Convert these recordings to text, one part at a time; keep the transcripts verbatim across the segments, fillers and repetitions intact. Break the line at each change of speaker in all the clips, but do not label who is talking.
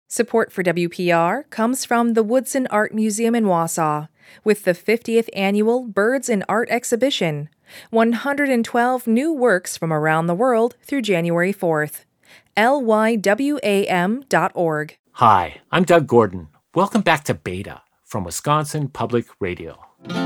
Support for W P R comes from the Woodson Art Museum in Wausau, with the fiftieth Annual Birds in Art Exhibition, one hundred twelve new works from around the world through January fourth. L Y W A M dot org.
Hi, I'm Doug Gordon. Welcome back to Beta from Wisconsin Public Radio.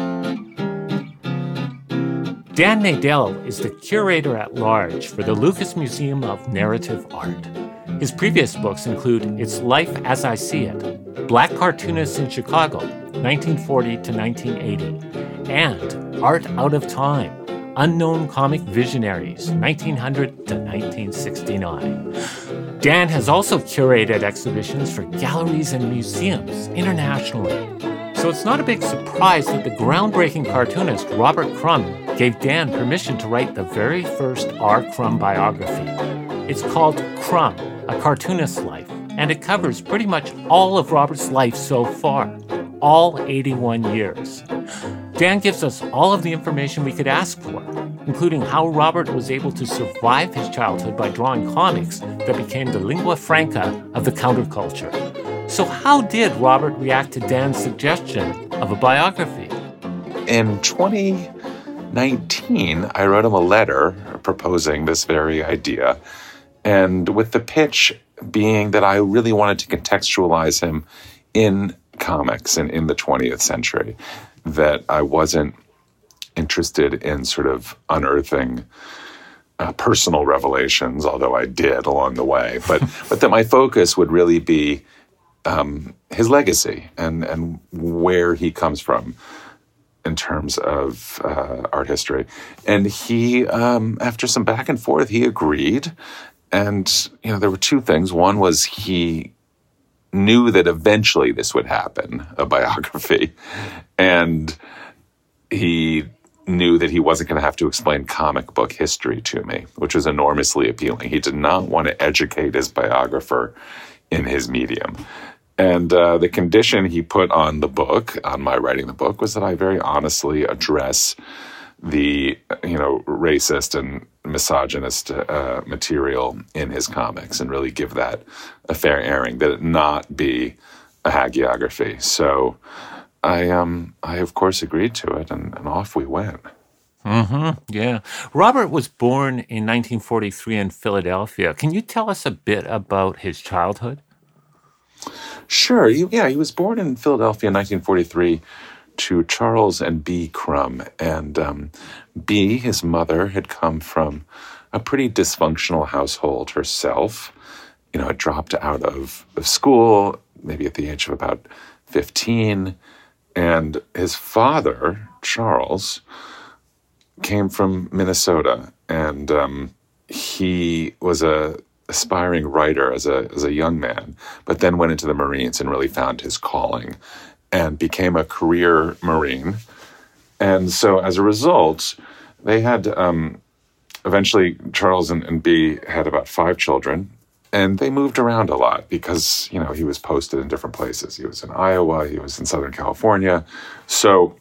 Dan Nadel is the curator-at-large for the Lucas Museum of Narrative Art. His previous books include It's Life as I See It, Black Cartoonists in Chicago, nineteen forty to nineteen eighty, and Art Out of Time, Unknown Comic Visionaries, nineteen hundred to nineteen sixty-nine. Dan has also curated exhibitions for galleries and museums internationally. So it's not a big surprise that the groundbreaking cartoonist Robert Crumb gave Dan permission to write the very first R. Crumb biography. It's called Crumb, A Cartoonist's Life, and it covers pretty much all of Robert's life so far, all eighty-one years. Dan gives us all of the information we could ask for, including how Robert was able to survive his childhood by drawing comics that became the lingua franca of the counterculture. So how did Robert react to Dan's suggestion of a biography?
In twenty nineteen, I wrote him a letter proposing this very idea, and with the pitch being that I really wanted to contextualize him in comics and in the twentieth century, that I wasn't interested in sort of unearthing uh, personal revelations, although I did along the way, but but that my focus would really be um, his legacy and, and where he comes from in terms of uh, art history. And he, um, after some back and forth, he agreed. And, you know, there were two things. One was he knew that eventually this would happen, a biography. And he knew that he wasn't going to have to explain comic book history to me, which was enormously appealing. He did not want to educate his biographer in his medium. And uh, the condition he put on the book, on my writing the book, was that I very honestly address the, you know, racist and misogynist uh, material in his comics and really give that a fair airing, that it not be a hagiography. So I, um, I of course, agreed to it, and, and off we went.
Mm-hmm, yeah. Robert was born in nineteen forty-three in Philadelphia. Can you tell us a bit about his childhood?
Sure. He, yeah, he was born in Philadelphia in nineteen forty-three to Charles and Bee Crumb. And um, Bee, his mother, had come from a pretty dysfunctional household herself. You know, had dropped out of, of school, maybe at the age of about fifteen. And his father, Charles, came from Minnesota. And um, he was a aspiring writer as a as a young man, but then went into the Marines and really found his calling and became a career Marine. And so as a result, they had, um, eventually Charles and, and Bee had about five children, and they moved around a lot because, you know, he was posted in different places. He was in Iowa, he was in Southern California. So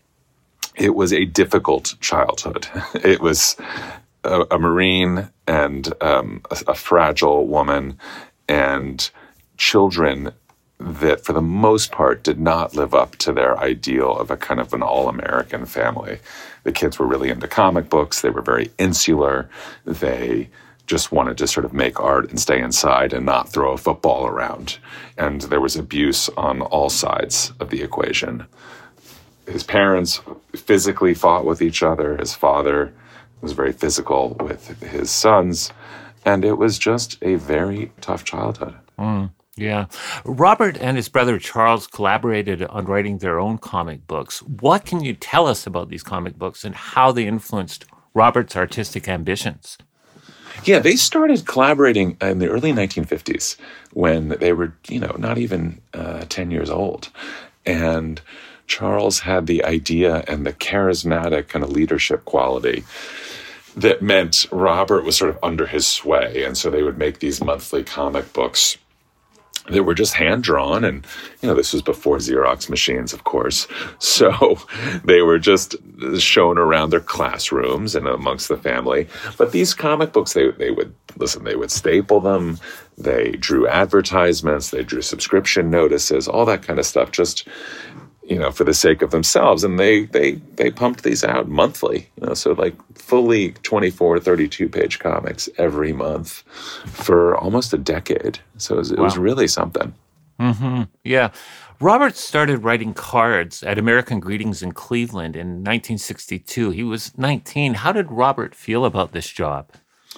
it was a difficult childhood. It was a, a Marine and um, a, a fragile woman and children that for the most part did not live up to their ideal of a kind of an all-American family. The kids were really into comic books. They were very insular. They just wanted to sort of make art and stay inside and not throw a football around. And there was abuse on all sides of the equation. His parents physically fought with each other. His father was very physical with his sons. And it was just a very tough childhood.
Mm. Yeah. Robert and his brother Charles collaborated on writing their own comic books. What can you tell us about these comic books and how they influenced Robert's artistic ambitions?
Yeah, they started collaborating in the early nineteen fifties when they were, you know, not even uh, ten years old. And Charles had the idea and the charismatic kind of leadership quality that meant Robert was sort of under his sway. And so they would make these monthly comic books that were just hand-drawn. And, you know, this was before Xerox machines, of course. So they were just shown around their classrooms and amongst the family. But these comic books, they, they would, listen, they would staple them. They drew advertisements. They drew subscription notices, all that kind of stuff, just, you know, for the sake of themselves. And they they they pumped these out monthly, you know, so like fully twenty-four, thirty-two page comics every month for almost a decade. So it was, it wow. was really something.
Mm-hmm. Yeah. Robert started writing cards at American Greetings in Cleveland in nineteen sixty-two. He was nineteen. How did Robert feel about this job?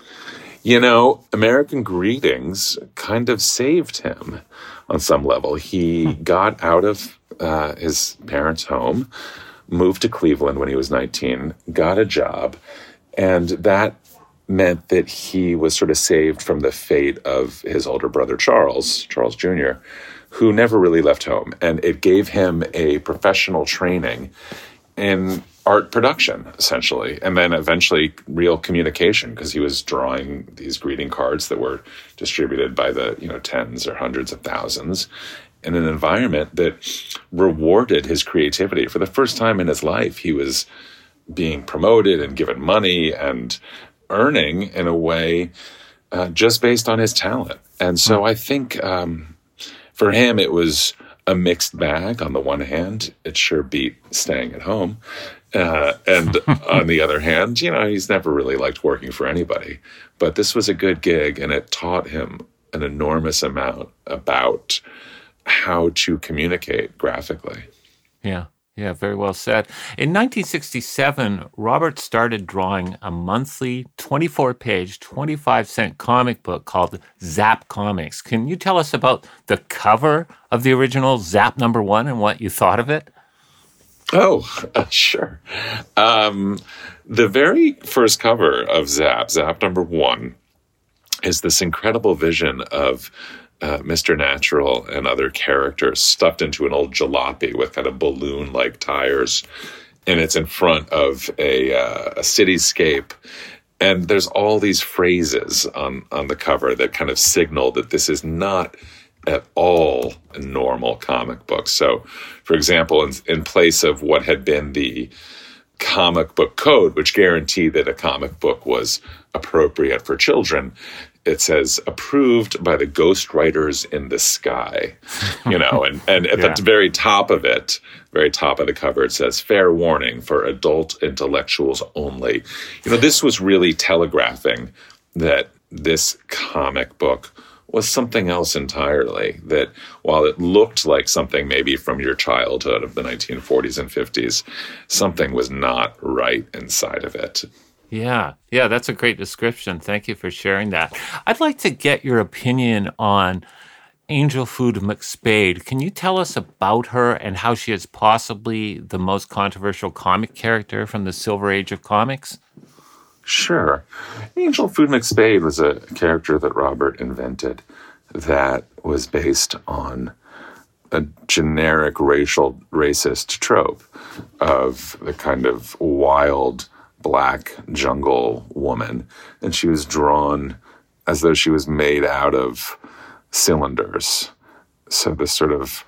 You know, American Greetings kind of saved him on some level. He got out of uh, his parents' home, moved to Cleveland when he was nineteen, got a job, and that meant that he was sort of saved from the fate of his older brother, Charles, Charles Junior, who never really left home. And it gave him a professional training in art production, essentially, and then eventually real communication, because he was drawing these greeting cards that were distributed by the, you know, tens or hundreds of thousands in an environment that rewarded his creativity. For the first time in his life, he was being promoted and given money and earning in a way uh, just based on his talent. And so I think um, for him, it was a mixed bag. On the one hand, it sure beat staying at home. Uh, and on the other hand, you know, he's never really liked working for anybody. But this was a good gig, and it taught him an enormous amount about how to communicate graphically.
Yeah, yeah, very well said. In nineteen sixty-seven, Robert started drawing a monthly twenty-four page, twenty-five cent comic book called Zap Comics. Can you tell us about the cover of the original Zap number one and what you thought of it?
Oh, uh, sure. Um, the very first cover of Zap, Zap number one, is this incredible vision of uh, Mister Natural and other characters stuffed into an old jalopy with kind of balloon-like tires. And it's in front of a, uh, a cityscape. And there's all these phrases on, on the cover that kind of signal that this is not at all a normal comic book. So, for example, in, in place of what had been the comic book code, which guaranteed that a comic book was appropriate for children, it says approved by the ghostwriters in the sky, you know, and, and at yeah. the very top of it, very top of the cover, it says fair warning for adult intellectuals only. You know, this was really telegraphing that this comic book was something else entirely, that while it looked like something maybe from your childhood of the nineteen forties and fifties, something was not right inside of it.
Yeah, yeah, that's a great description. Thank you for sharing that. I'd like to get your opinion on Angel Food McSpade. Can you tell us about her and how she is possibly the most controversial comic character from the Silver Age of comics?
Sure. Angel Food McSpade was a character that Robert invented that was based on a generic racial, racist trope of the kind of wild black jungle woman. And she was drawn as though she was made out of cylinders. So this sort of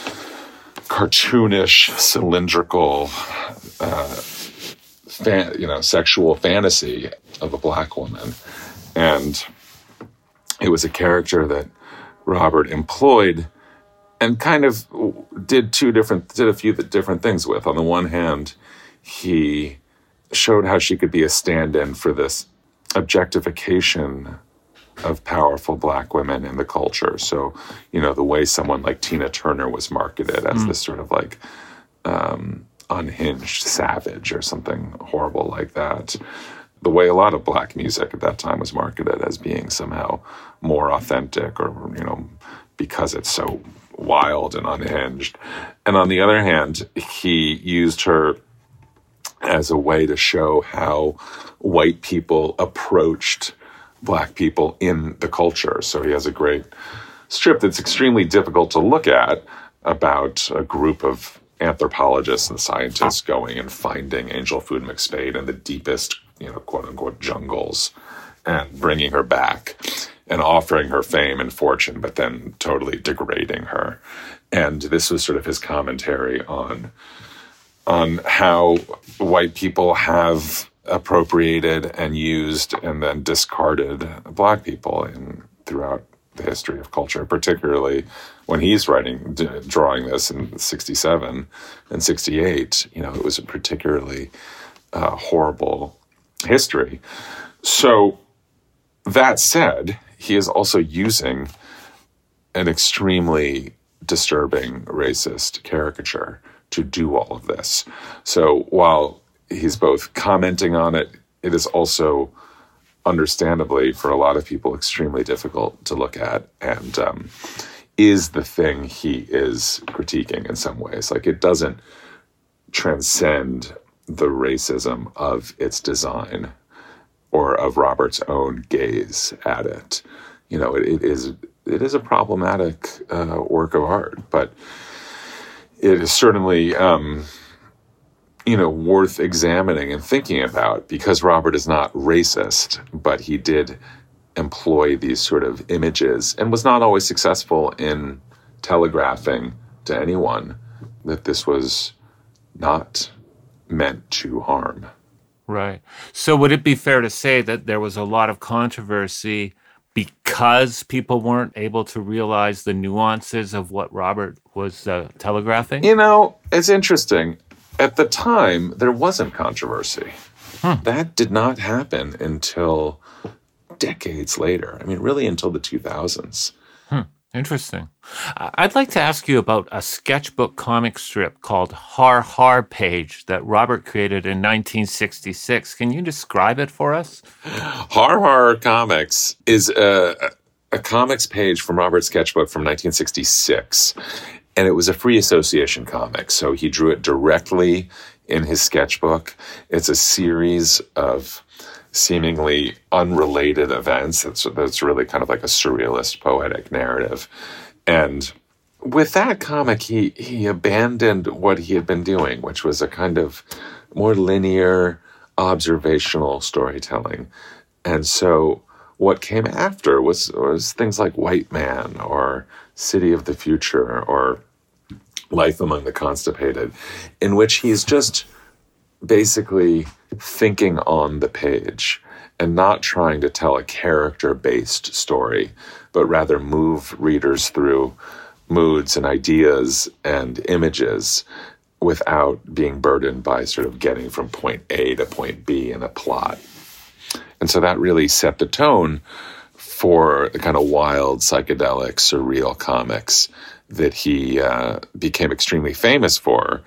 cartoonish, cylindrical, uh, Fan, you know, sexual fantasy of a black woman. And it was a character that Robert employed and kind of did two different, did a few different things with. On the one hand, he showed how she could be a stand-in for this objectification of powerful black women in the culture. So, you know, the way someone like Tina Turner was marketed as mm. this sort of like, um, unhinged savage or something horrible like that. The way a lot of black music at that time was marketed as being somehow more authentic, or, you know, because it's so wild and unhinged. And on the other hand, he used her as a way to show how white people approached black people in the culture. So he has a great strip that's extremely difficult to look at about a group of anthropologists and scientists going and finding Angel Food McSpade in the deepest, you know, quote unquote jungles and bringing her back. and offering her fame and fortune, but then totally degrading her. And this was sort of his commentary on on how white people have appropriated and used and then discarded Black people in throughout the history of culture, particularly when he's writing, d- drawing this in sixty-seven and sixty-eight. You know, it was a particularly uh, horrible history. So that said, he is also using an extremely disturbing racist caricature to do all of this. So while he's both commenting on it, it is also understandably for a lot of people extremely difficult to look at, and um, is the thing he is critiquing in some ways. Like, it doesn't transcend the racism of its design or of Robert's own gaze at it. You know, it, it is it is a problematic uh, work of art, but it is certainly, um, you know, worth examining and thinking about, because Robert is not racist, but he did employ these sort of images and was not always successful in telegraphing to anyone that this was not meant to harm.
Right. So would it be fair to say that there was a lot of controversy because people weren't able to realize the nuances of what Robert was uh, telegraphing?
You know, it's interesting. At the time, there wasn't controversy. Hmm. That did not happen until decades later. I mean, really until the two thousands.
Hmm. Interesting. I'd like to ask you about a sketchbook comic strip called Har Har Page that Robert created in nineteen sixty-six. Can you describe it for us?
Har Har Comics is a, a comics page from Robert's sketchbook from nineteen sixty-six. And it was a free association comic. So he drew it directly in his sketchbook. It's a series of seemingly unrelated events. It's, it's really kind of like a surrealist poetic narrative. And with that comic, he, he abandoned what he had been doing, which was a kind of more linear, observational storytelling. And so what came after was, was things like White Man or City of the Future or Life Among the Constipated, in which he's just basically thinking on the page and not trying to tell a character-based story, but rather move readers through moods and ideas and images without being burdened by sort of getting from point A to point B in a plot. And so that really set the tone for the kind of wild, psychedelic, surreal comics that he uh, became extremely famous for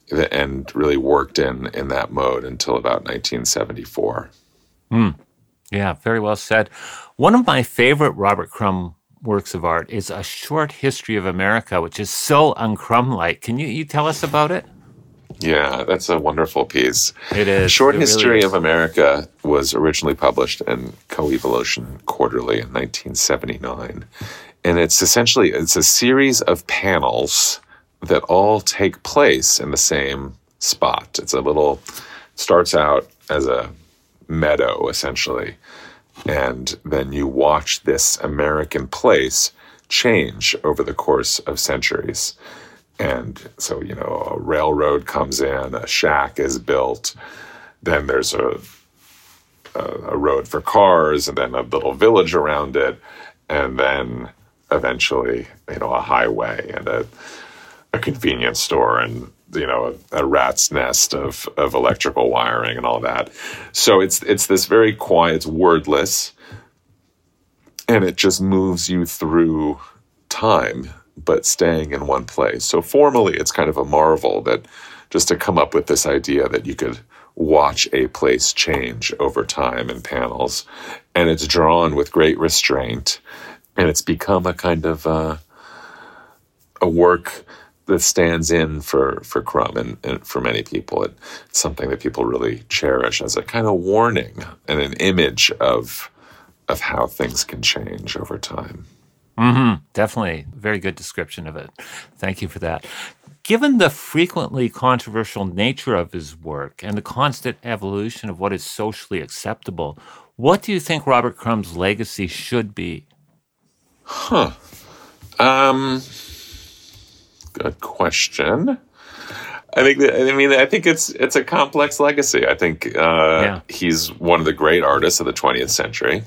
and really worked in in that mode until about nineteen seventy-four.
Mm. Yeah, very well said. One of my favorite Robert Crumb works of art is A Short History of America, which is so un-Crumb-like. Can you, you tell us about it?
Yeah, that's a wonderful piece.
It is.
Short
it
History
really
of America was originally published in Coevolution Quarterly in nineteen seventy-nine. And it's essentially, it's a series of panels that all take place in the same spot. It's a little, starts out as a meadow, essentially. And then you watch this American place change over the course of centuries. And so, you know, a railroad comes in, a shack is built, then there's a, a, a road for cars, and then a little village around it, and then eventually, you know, a highway and a, a convenience store and, you know, a, a rat's nest of, of electrical wiring and all that. So it's it's this very quiet, it's wordless, and it just moves you through time, but staying in one place. So formally, it's kind of a marvel that just to come up with this idea that you could watch a place change over time in panels. And it's drawn with great restraint. And it's become a kind of uh, a work that stands in for, for Crumb and, and for many people. It, it's something that people really cherish as a kind of warning and an image of, of how things can change over time.
Mm-hmm. Definitely. Very good description of it. Thank you for that. Given the frequently controversial nature of his work and the constant evolution of what is socially acceptable, what do you think Robert Crumb's legacy should be?
Huh. Um, good question. I think that, I mean, I think it's it's a complex legacy. I think uh, yeah. he's one of the great artists of the twentieth century.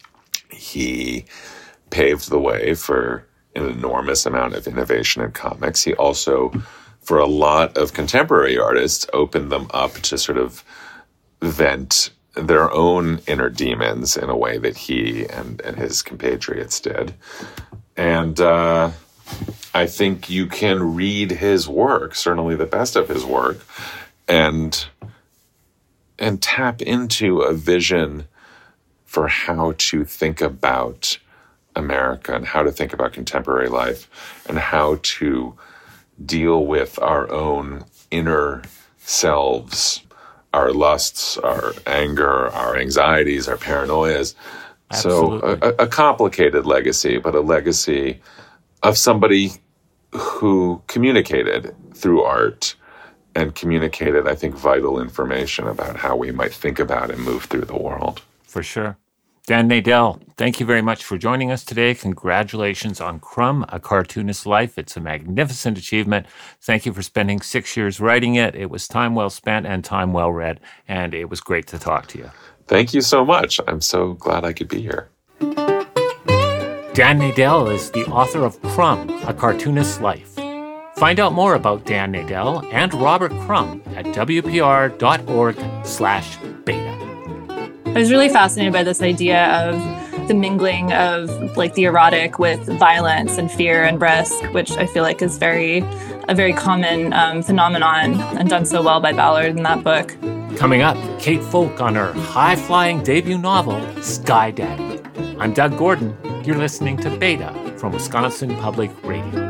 He paved the way for an enormous amount of innovation in comics. He also, for a lot of contemporary artists, opened them up to sort of vent their own inner demons in a way that he and, and his compatriots did. And uh, I think you can read his work, certainly the best of his work, and and tap into a vision for how to think about America and how to think about contemporary life and how to deal with our own inner selves, our lusts, our anger, our anxieties, our paranoias. Absolutely. So a, a complicated legacy, but a legacy of somebody who communicated through art and communicated, I think, vital information about how we might think about and move through the world.
For sure. Dan Nadel, thank you very much for joining us today. Congratulations on Crumb, A Cartoonist's Life. It's a magnificent achievement. Thank you for spending six years writing it. It was time well spent and time well read, and it was great to talk to you.
Thank you so much. I'm so glad I could be here.
Dan Nadel is the author of Crumb, A Cartoonist's Life. Find out more about Dan Nadel and Robert Crumb at wpr.org slash beta.
I was really fascinated by this idea of the mingling of like the erotic with violence and fear and risk, which I feel like is very a very common um, phenomenon and done so well by Ballard in that book.
Coming up, Kate Folk on her high-flying debut novel, Sky Daddy. I'm Doug Gordon. You're listening to Beta from Wisconsin Public Radio.